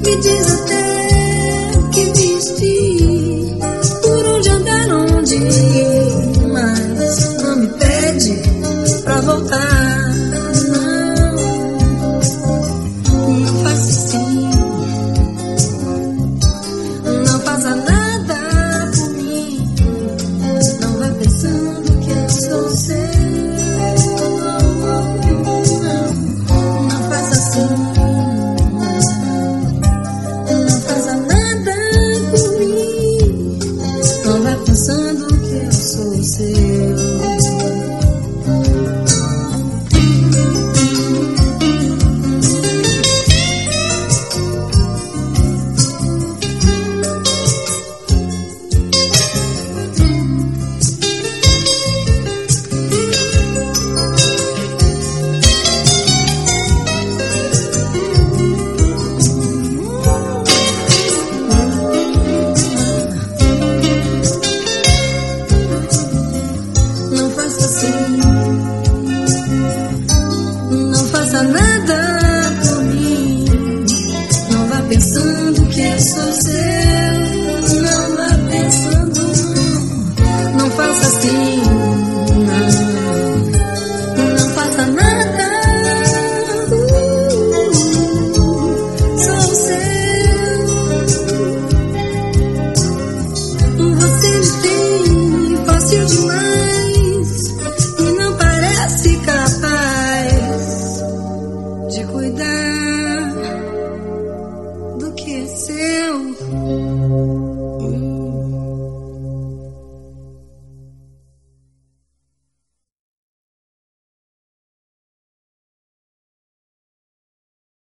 Me diz até o que vestir, por onde andar, onde ir, mas não me pede pra voltar. Não faça assim, não faça nada por mim. Não vá pensando que eu sou seu. Não faça assim, não faça nada por mim. Não vá pensando que eu sou seu. Não faça assim, não faça nada por mim. Não vá pensando que eu sou seu. Não vá pensando, não faça assim, não faça nada. Sou seu. Você me tem fácil demais e não parece capaz de cuidar do que é seu.